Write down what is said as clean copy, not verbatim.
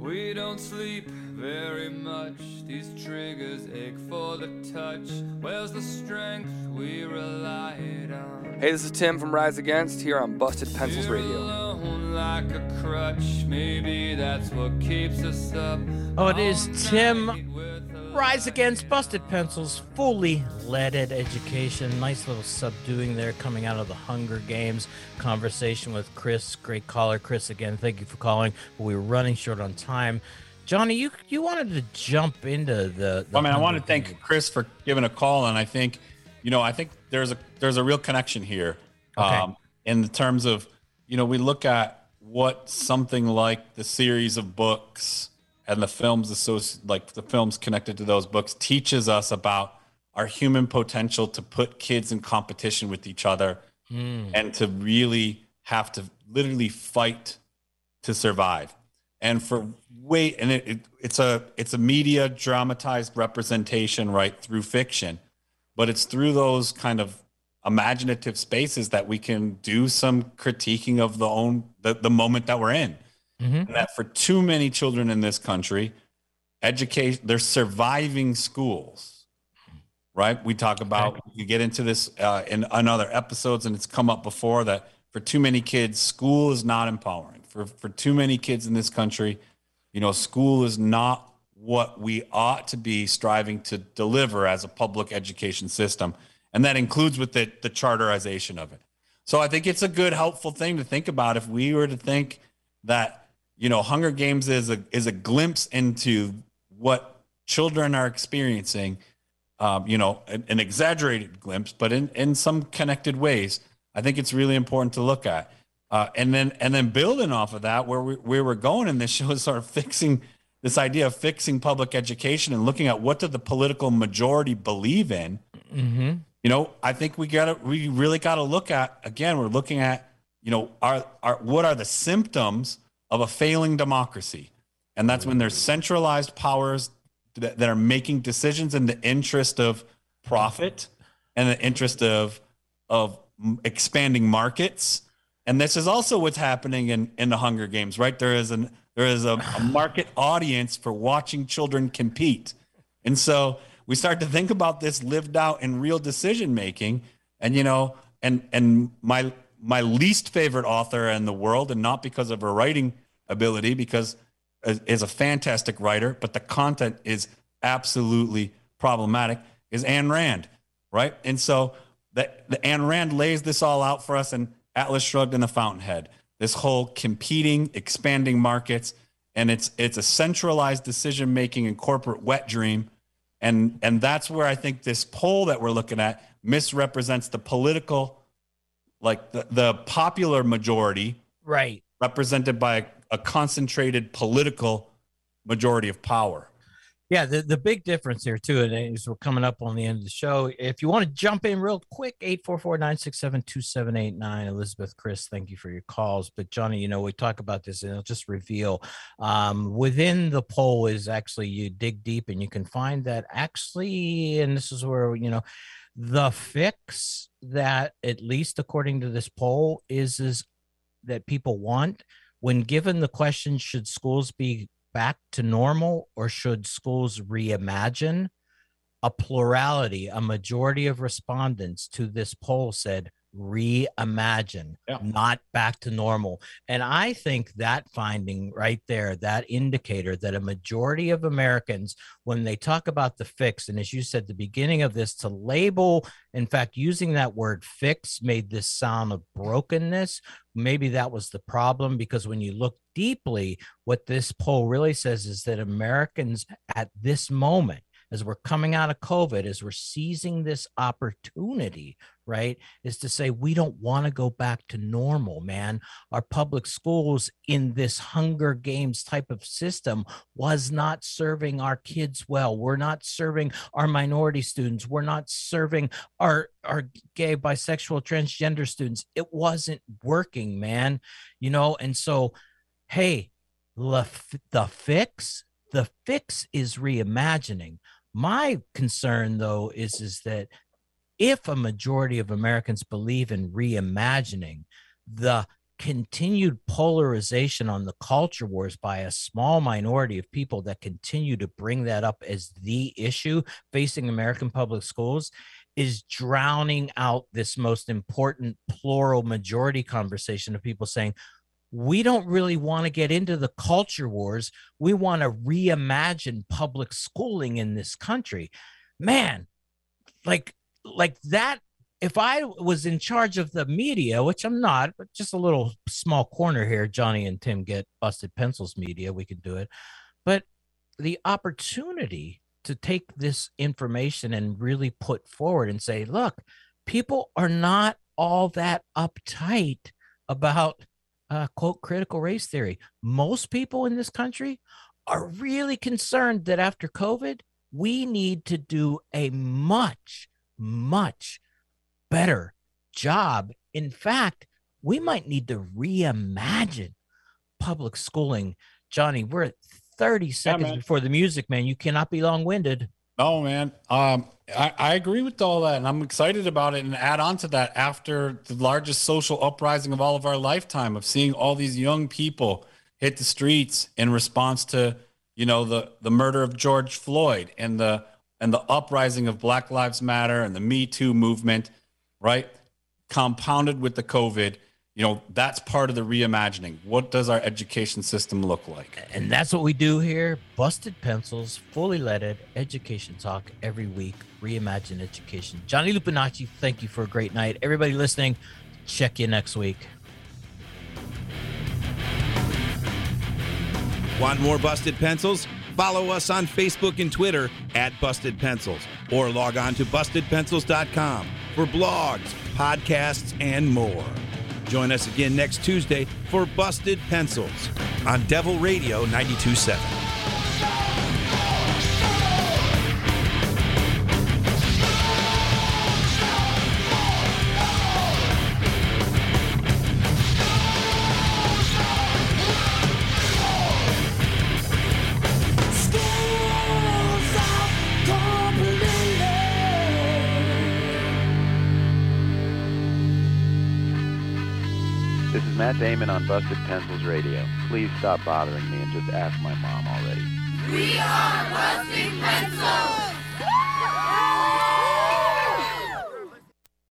We don't sleep very much. These triggers ache for the touch. Where's the strength we relied on? Hey, this is Tim from Rise Against here on Busted Pencils Radio. Alone like a crutch. Maybe that's what keeps us up. Oh, it is Tim. Rise Against, Busted Pencils, fully leaded education. Nice little subduing there coming out of the Hunger Games. Conversation with Chris. Great caller. Chris, again, thank you for calling. We were running short on time. Johnny, you wanted to jump into the I want to thank Chris for giving a call, and I think, I think there's a real connection here. Okay. In the terms of, we look at what something like the series of books and the films the films connected to those books teaches us about our human potential to put kids in competition with each other and to really have to literally fight to survive. And it's a media dramatized representation right through fiction, but it's through those kind of imaginative spaces that we can do some critiquing of the moment that we're in. Mm-hmm. And that for too many children in this country, they're surviving schools, right? We talk about, you get into this in other episodes, and it's come up before that for too many kids, school is not empowering. For too many kids in this country, school is not what we ought to be striving to deliver as a public education system. And that includes with the charterization of it. So I think it's a good, helpful thing to think about if we were to think that, Hunger Games is a glimpse into what children are experiencing, an exaggerated glimpse, but in some connected ways. I think it's really important to look at. And then building off of that, where we were going in this show is sort of fixing this idea of fixing public education and looking at what did the political majority believe in. Mm-hmm. I think we really got to look at, again, we're looking at, what are the symptoms of a failing democracy? And that's when there's centralized powers that are making decisions in the interest of profit and the interest of expanding markets. And this is also what's happening in the Hunger Games, right? There is a market audience for watching children compete. And so we start to think about this lived out in real decision making. And, and my least favorite author in the world, and not because of her writing ability, because is a fantastic writer, but the content is absolutely problematic, is Ayn Rand, right? And so the Ayn Rand lays this all out for us in Atlas Shrugged and The Fountainhead, this whole competing, expanding markets, and it's a centralized decision-making and corporate wet dream. And that's where I think this poll that we're looking at misrepresents the political, like the popular majority, right, represented by a concentrated political majority of power. Yeah, the big difference here, too, and as we're coming up on the end of the show, if you want to jump in real quick, 844-967-2789. Elizabeth, Chris, thank you for your calls. But, Johnny, we talk about this, and I'll just reveal within the poll is actually you dig deep, and you can find that actually, and this is where, the fix that, at least according to this poll, is that people want, when given the question, should schools be back to normal or should schools reimagine, a plurality, a majority of respondents to this poll said reimagine, not back to normal. And I think that finding right there, that indicator that a majority of Americans, when they talk about the fix, and as you said, the beginning of this, to label, in fact, using that word fix made this sound of brokenness. Maybe that was the problem, because when you look deeply, what this poll really says is that Americans at this moment, as we're coming out of COVID, as we're seizing this opportunity, right, is to say, we don't want to go back to normal, man. Our public schools in this Hunger Games type of system was not serving our kids well. We're not serving our minority students. We're not serving our gay, bisexual, transgender students. It wasn't working, man. And so, hey, the fix is reimagining. My concern, though, is that if a majority of Americans believe in reimagining, the continued polarization on the culture wars by a small minority of people that continue to bring that up as the issue facing American public schools is drowning out this most important plural majority conversation of people saying, we don't really want to get into the culture wars. We want to reimagine public schooling in this country. Man, like that. If I was in charge of the media, which I'm not, but just a little small corner here, Johnny and Tim get Busted Pencils Media, we can do it. But the opportunity to take this information and really put forward and say, look, people are not all that uptight about, quote, critical race theory. Most people in this country are really concerned that after COVID, we need to do a much, much better job. In fact, we might need to reimagine public schooling. Johnny, we're at 30 seconds before the music, man. You cannot be long-winded. Oh, man. I agree with all that, and I'm excited about it. And add on to that, after the largest social uprising of all of our lifetime, of seeing all these young people hit the streets in response to, the murder of George Floyd and the uprising of Black Lives Matter and the Me Too movement, right? Compounded with the COVID, that's part of the reimagining. What does our education system look like? And that's what we do here. Busted Pencils, fully leaded education talk every week. Reimagine education. Johnny Lupinacci, thank you for a great night. Everybody listening, check you next week. Want more Busted Pencils? Follow us on Facebook and Twitter at Busted Pencils, or log on to bustedpencils.com for blogs, podcasts, and more. Join us again next Tuesday for Busted Pencils on Devil Radio 92.7. This is Matt Damon on Busted Pencils Radio. Please stop bothering me and just ask my mom already. We are Busted Pencils!